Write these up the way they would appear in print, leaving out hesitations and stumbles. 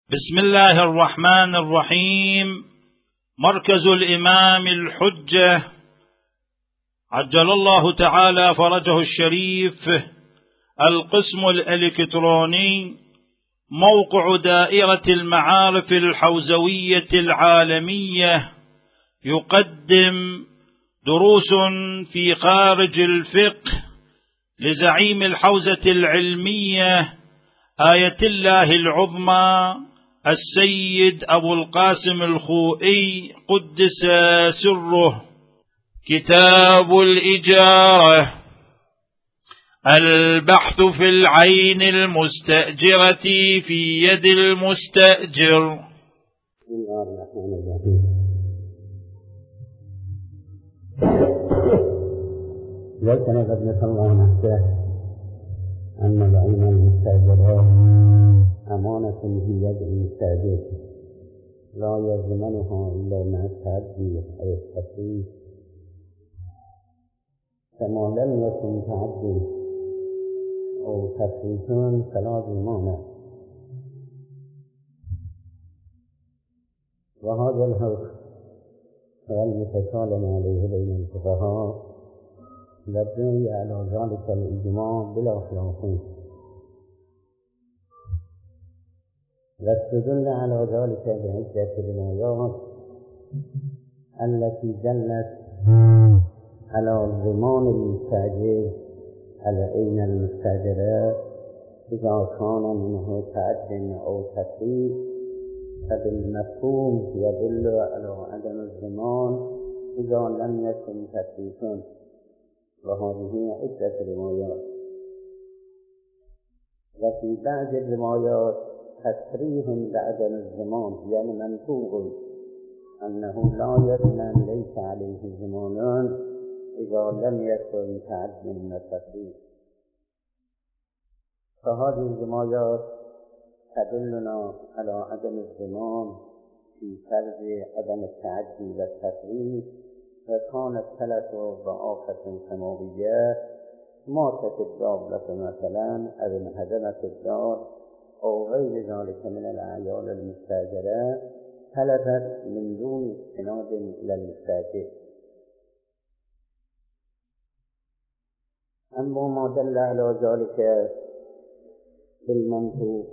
بسم الله الرحمن الرحيم. مركز الإمام الحجة عجل الله تعالى فرجه الشريف، القسم الإلكتروني، موقع دائرة المعارف الحوزوية العالمية، يقدم دروس في خارج الفقه لزعيم الحوزة العلمية آية الله العظمى السيد أبو القاسم الخوئي قدس سره. كتاب الإجارة. البحث في العين المستأجرة في يد المستأجر. بسم الله الرحمن الرحيم. ذكر قد الله نفسه أن العين المستأجرة أمانة في يد المستأجر لا يضمنها إلا مع التعدي أو التفريط، فما لم يكن تعدي أو تفريط فلا ضمان. وهذا الحكم هو المتكلم عليه بين الفقهاء، لدي على ذلك الإجماع بلا خلاف، واستدل على ذلك بعدة روايات التي دلت على ضمان المستأجر العين المستأجرة إذا كان منه تعد أو تفريط، فبالمفهوم يدل على عدم الضمان إذا لم يكن تفريطا. وهذه عدة روايات، وفي بعض الروايات تصريح بعدم الضمان، يعني منطوق أنه لا يضمن، ليس عليه ضمان إذا لم يكن تعد وتفريط. فهذه الروايات تدلنا على عدم الضمان في فرض عدم التعدي والتفريط. وكانت ثلاث ضعافة سماوية، ماتت الدابة مثلا أو انهدمت الدار أو غير ذلك من الأعيان المستأجرة، تلفت من دون استناد إلى المستأجر. أما ما دل على ذلك بالمنطوق،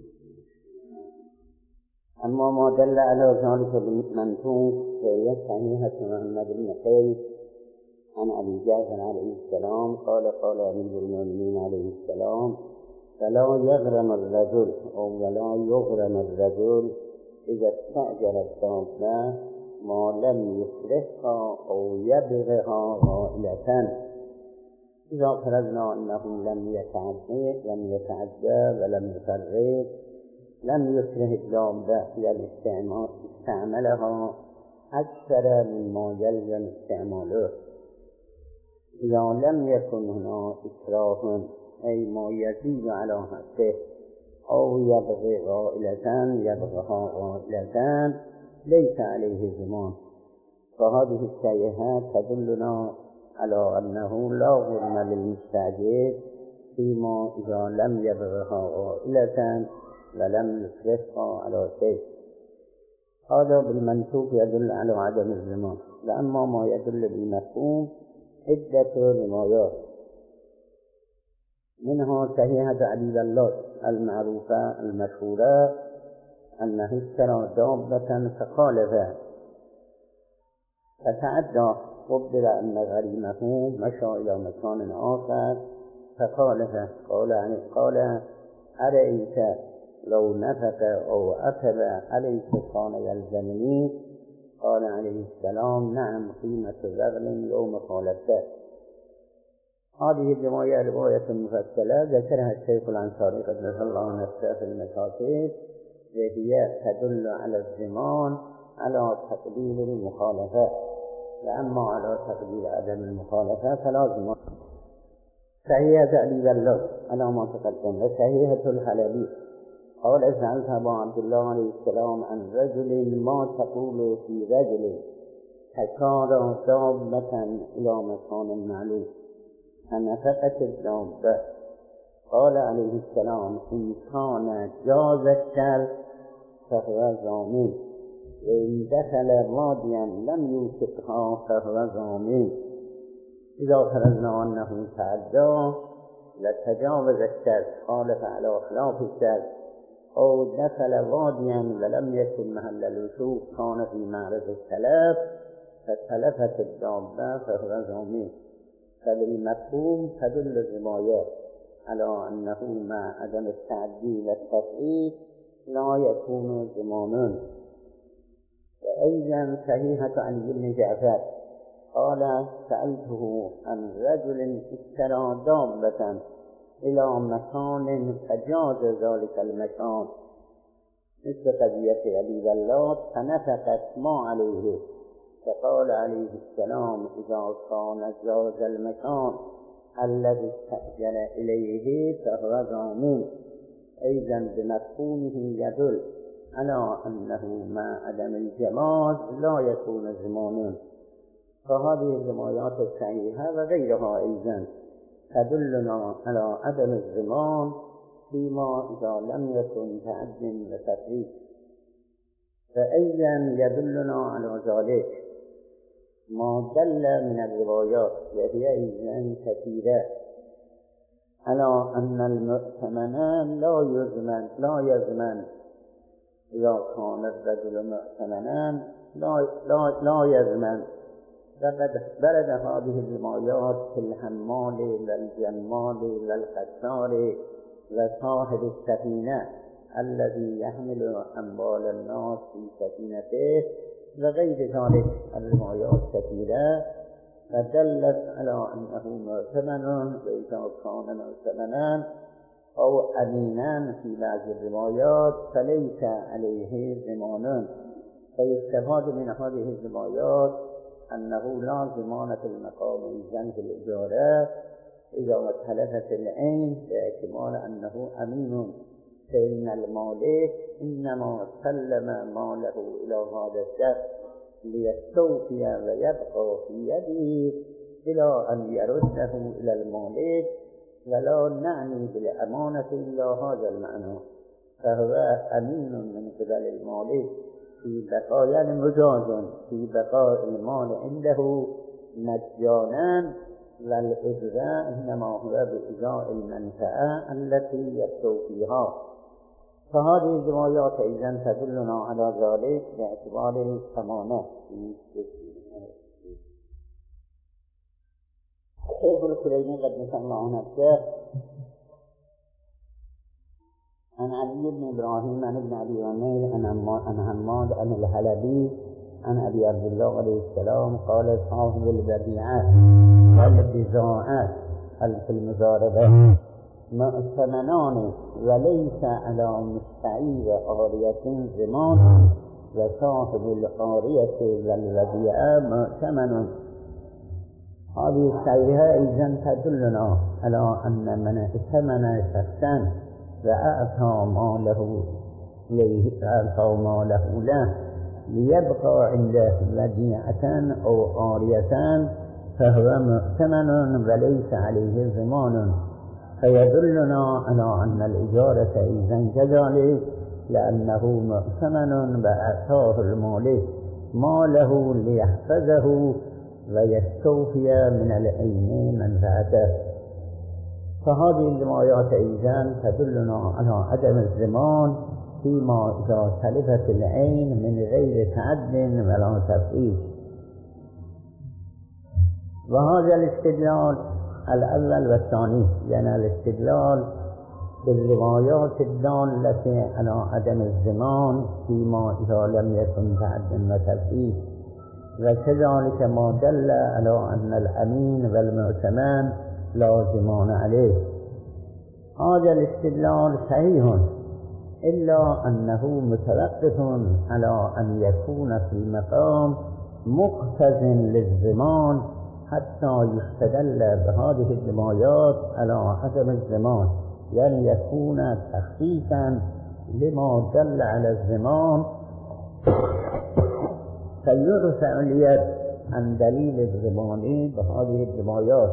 فهي صحيحة عن ابن قيس عن أبي جعفر عليه السلام قال قال أمير المؤمنين عليه السلام: فلا يغرم الرجل أو ولا يغرم الرجل إذا استأجر الدابة ما لم يكرهها أو يبغها غائلة. إذا فرضنا أنه لم يتعدى ولم يفرط، لم يكره الدابة للاستعمال، استعملها أكثر مما يلزم استعماله. إذا لم يكن هنا إكراه أي ما يزيد على حقه أو يبغها غائلة ليس عليه ضمان. فهذه الشيئات تدلنا على أنه لا غرم للمستأجر فيما إذا لم يبغها غائلة ولم يكرهها على شيء. هذا بالمنطوق يدل على عدم الضمان. وأما ما يدل بالمفهوم عدة روايات، منها صحيحة أبي الله المعروفة المشهورة أنه اشترى دابة فخالفها فتعدى، قدر أن غريمه مشى إلى مكان آخر فخالفه، قال أرأيت لو نفق أو أكل عليك كان يلزمني؟ قال عليه السلام: نعم، قيمة رغل يوم خالفته. هذه الرواية رواية مفصلة ذكرها الشيخ الأنصاري قدس الله نفسه في المكاتب، وهي تدل على الضمان على تقدير المخالفة. وأما على تقدير عدم المخالفة فلا ضمان. صحيحة أبي ذر على ما تقدم. وصحيحة الحلبي قال: سألت أبا عبد الله عليه السلام عن رجل ما تقول في رجل تكار دابة إلى مكان معلوم فنفقت الدابة. قال عليه السلام: إن كان جاز الشر فهو ضامن وإن دخل واديا لم يوثقها فهو ضامن. إذا فرضنا أنه تعدى وتجاوز الشرط خالف على خلاف الشرط أو دخل واديا ولم يكن محل الوثوق كان في معرض التلف فتلفت الدابة فهو ضامن. فبالمفهوم تدل الروايات على أنه مع عدم التعدي والتفريط لا يكون ضمانا. وأيضا صحيحة عن ابن جعفر قال سألته عن رجل اشترى دابة إلى مكان فجاز ذلك المكان مثل قضية أبي ولاد فنفقت ما عليه، فقال عليه السلام إذا كان جاز المكان الذي استأجر إليه فهو ضامن. أيضا بمفهومه يدل على أنه مع عدم الجواز لا يكون ضمانا. فهذه الروايات الصحيحة وغيرها أيضا تدلنا على عدم الضمان فيما إذا لم يكن تعد وتفريط. فأيضا يدلنا على ذلك ما دل من الروايات وهي أيضا كثيرة على أن المؤتمنان لا يضمن إذا كان الرجل مؤتمنا لا يضمن. وقد برد هذه الروايات في الحمال والجمال والقطار وصاحب السفينة الذي يحمل أموال الناس في سفينته وغير ذلك الروايات كثيرة فدلت على أنه مؤتمن. وإذا كان مؤتمنا أو أمينا في بعض الروايات فليس عليه ضمان. فيستفاد من هذه الروايات أنه لا ضمان في المقام إذن في الإجارة إذا تلفت العين باعتبار أنه أمين، فإن المالك إنما سلم ماله إلى هذا الشخص ليستوفي ويبقى في يده إلى أن يرده إلى المالك، ولا نعني بالأمانة إلا هذا المعنى. فهو أمين من قبل المالك في بقاء يعني مجاز في بقاء المال عنده مجانا، والإجزاء إنما هو بإجزاء المنفعة التي يستوفيها. فهذه الروايات أيضا تدلنا على ذلك باعتبار الثمانة. شيخ الكليني قدس الله نفسه عن علي بن إبراهيم عن ابن أبي عمير عن حماد عن الحلبي عن أبي عبد الله عليه السلام قال صاحب البديعات والبزاعات في المزاربة مؤتمنان وليس على مستعير عارية ضمان، وصاحب العارية والبديعة مؤتمن. هذه الصحيحة إذن تدلنا على أن من ائتمن شخصا وأعطى ماله له ليبقى عنده وديعة أو عارية فهو مؤتمن وليس عليه ضمان. فيدلنا على أن الإجارة إذن كذلك لأنه مؤتمن وأعطاه المالك ماله ليحفظه ويستوفي من العين منفعته. فهذه الروايات أيضا تدلنا على عدم الضمان فيما إذا تلفت العين من غير تعد ولا تفريط. وهذا الاستدلال الأول والثاني يعني الاستدلال بالروايات الدالة على عدم الضمان فيما إذا لم يكن تعد وتفريط، وكذلك ما دل على أن الأمين والمؤتمن لا ضمان عليه. هذا الاستدلال صحيح إلا أنه متوقف على أن يكون في المقام مقتضٍ للضمان حتى يستدل بهذه الروايات على عدم الضمان، يعني يكون تخصيصا لما دل على الضمان فيرفع اليد عن دليل الضمان بهذه الروايات.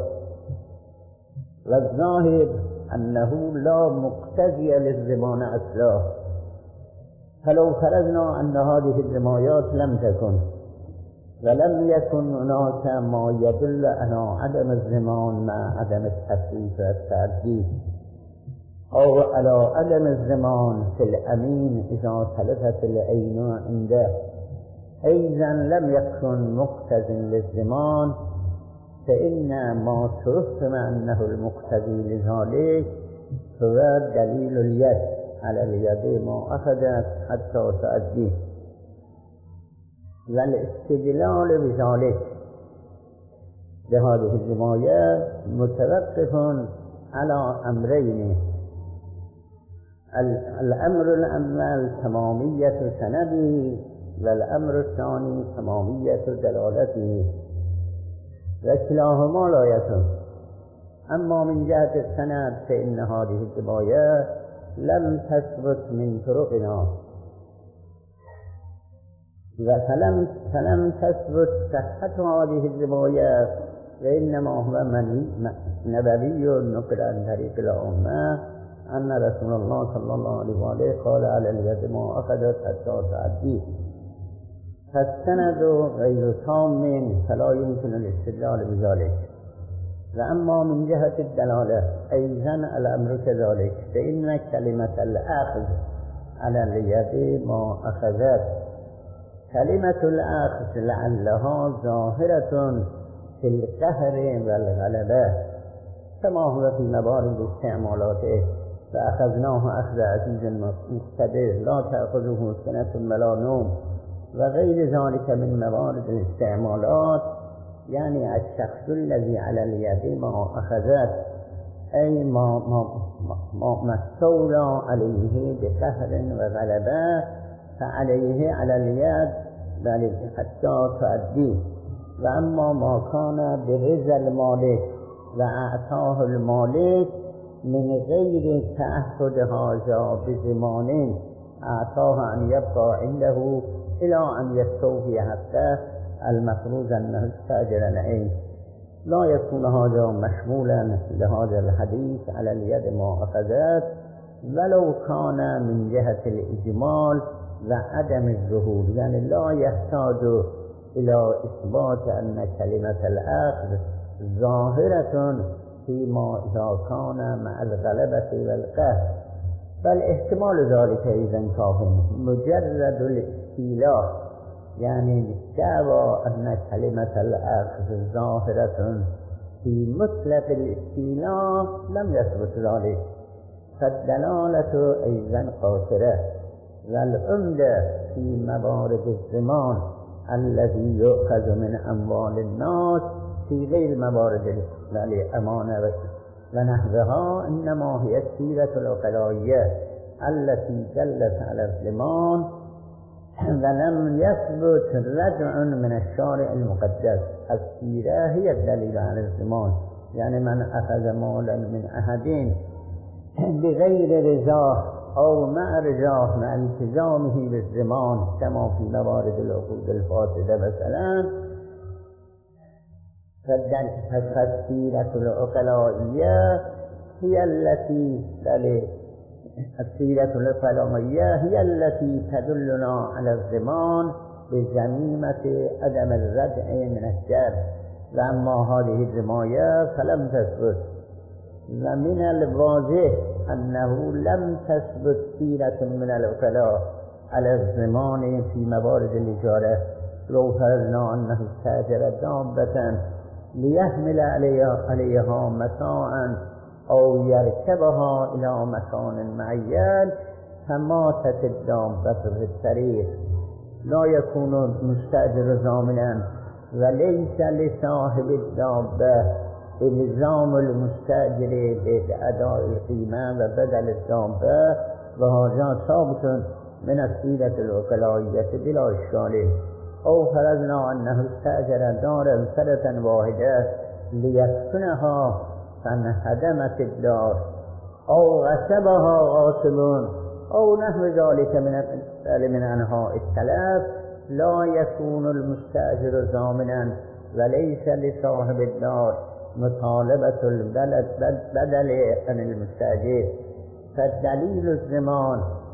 والظاهر أنه لا مقتضي للضمان أصلا، فلو فرضنا أن هذه الرمايات لم تكن ولم يكن هناك ما يدل على عدم الزمان مع عدم التفريط والتعدي أو على عدم الزمان في الأمين إذا تلفت العين عنده، أيضا لم يكن مقتضٍ للزمان، فإن ما ترسم أنه المقتضي لذلك هو دليل اليد على اليد ما أخذت حتى تؤديه. والاستدلال بذلك بهذه الرماية متوقف على أمرين: الأمر الأول تمامية سنده، والأمر الثاني تمامية دلالته، وكلاهما لا يتم. أما من جهة السند فإن هذه الرماية لم تثبت من طرقنا، فلم تثبت صحة هذه الرواية، وإنما هو نبوي نقل عن طريق الأمة أن رسول الله صلى الله عليه وآله قال على اليد ما أخذت حتى تعديه، فالسند غير تام فلا يمكن الاستدلال بذلك. وأما من جهة الدلالة أيضا الأمر كذلك، فإن كلمة الأخذ على اليد ما أخذت، كلمة الأخذ لعلها ظاهرة في القهر والغلبة كما هو في موارد استعمالاته: فأخذناه أخذ عزيز مقتدر لا تأخذه سنة ولا نوم، وغير ذلك من موارد الاستعمالات. يعني الشخص الذي على اليد ما أخذت أي ما استولى عليه بقهر وغلبة، فعليه على اليد بل حتى تؤديه. وأما ما كان برضا المالك وأعطاه المالك من غير تعهد هذا بزمان، أعطاه أن يبقى عنده إلى أن يستوفي حقه المفروض أنه استأجر العين، لا يكون هذا مشمولا لهذا الحديث على اليد ما أخذت، ولو كان من جهة الإجمال وعدم الظهور، يعني لا يحتاج إلى إثبات أن كلمة الأخذ ظاهرة فيما إذا كان مع الغلبة والقهر، بل احتمال ذلك إذا كافٍ. مجرد الاستيلاء يعني الدعوى أن كلمة الأخذ ظاهرة في مطلق الاستيلاء لم يثبت ذلك، فالدلالة أيضا قاصرة. والعمدة في موارد الزمان الذي يؤخذ من أموال الناس في غير موارد الأمانة ونحوها إنما هي السيرة العقلائية التي دلت على الزمان، ولم يثبت رجع من الشارع المقدس. السيرة هي الدليل على الزمان، يعني من أخذ مالا من أحد بغير رضاه أو مع رضاه مع التزامه بالزمان كما في موارد العقود الفاسدة مثلا، فالسيرة العقلائية هي التي السيرة العقلائية هي التي تدلنا على الزمان بجميمة عدم الرجع من الشر. وأما هذه الرماية فلم تثبت، ومن الواضح أنه لم تثبت سيرة من العقلاء على الزمان في موارد الإجارة. لو فرضنا أنه استأجر دابة ليحمل عليها متاعا أو يركبها إلى مكان معين فماتت الدابة في الطريق، لا يكون مستأجر ضامنا، وليس لصاحب الدابة إلزام المستأجر بأداء القيمة وبدل الدابة، وهذا ثابت من السيرة العقلائية بلا إشكال. أو فرضنا أنه استأجر دارا سنة واحدة ليسكنها فانهدمت الدار أو غصبها غاصب أو نحو ذلك من أنواع التلف، لا يكون المستأجر ضامنا وليس لصاحب الدار مطالبة البدل عن المستأجر. فدليل الزمان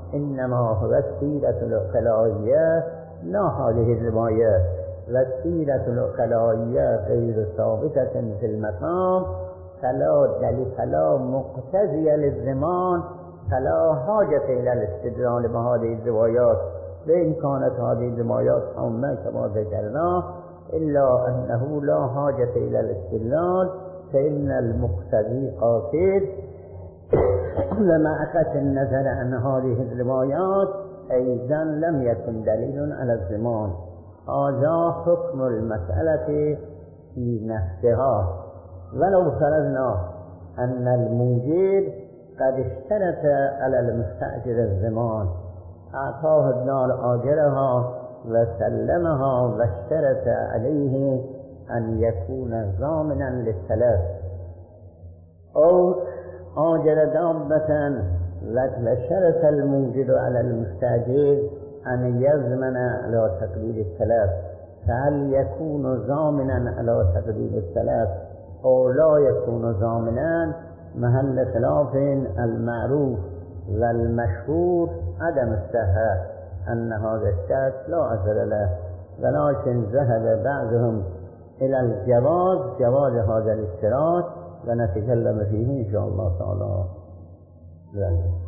إنما هو السيرة العقلائية لا هذه الرواية، والسيرة العقلائية غير ثابتة في المقام فلا مقتضية للزمان، فلا حاجة إلى الاستدلال بهذه الروايات، وإن كانت هذه الروايات عامة كما ذكرنا، إلا أنه لا حاجة إلى الاستدلال، فإن المقتضي قاصر. ومع قطع النظر عن هذه الروايات أيضا لم يكن دليل على الزمان. هذا حكم المسألة في نفسها. ولو فرضنا أن الموجب قد اشترط على المستأجر الزمان، أعطاه النار آجرها وسلمها واشترط عليه أن يكون ضامنا للتلف، أو آجر دابة وشرط الموجب على المستأجر أن يضمن على تقدير التلف، فهل يكون ضامنا على تقدير التلف أو لا يكون ضامنا؟ محل خلاف. المعروف والمشهور عدم الصحة، أن هذا الشرط لا أثر له، ولكن ذهب بعضهم إلى الجواز، جواز هذا الاشتراط، ونتكلم فيه إن شاء الله تعالى.